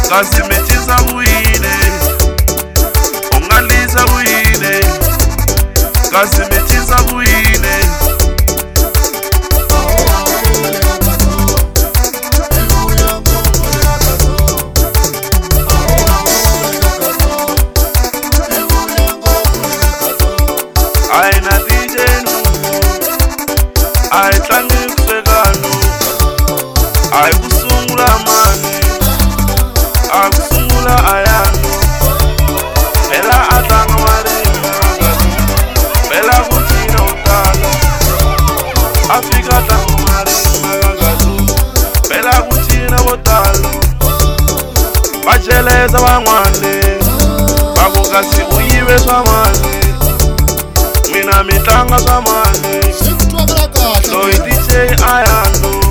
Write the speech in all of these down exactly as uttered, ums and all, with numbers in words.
kasi mechisa buine, ungalisa buine, kasi mechisa buine. Aina D J nu, ai tlangi kuseganu, ai kusungula mani, ai kusungula ayanu, bela atanga marina magazu, bela kuchina utala, Afrika atanga marina magazu, bela kuchina utala, bacheleza bangwane, bakukasi uyiwe swamane. Mina mitanga zamani, so D J ayando.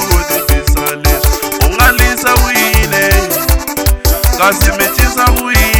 Kasi mechisa buine.